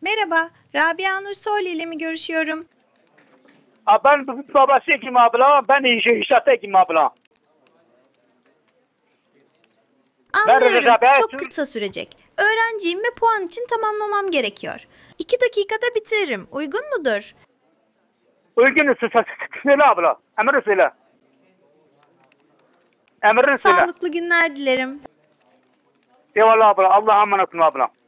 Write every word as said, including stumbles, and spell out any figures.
Merhaba, Rabia Nur Soylu ile mi görüşüyorum? Ha, ben babasıyım abla. Ben iş, inşaattayım abla. Ben Anlıyorum, Recep çok Ertuğrul. kısa sürecek. Öğrenciyim ve puan için tamamlamam gerekiyor. İki dakikada bitiririm, uygun mudur? Uygun söyle abla. Emri söyle. Emrini söyle. Sağlıklı günler dilerim. Eyvallah abla. Allah'a emanet olun abla.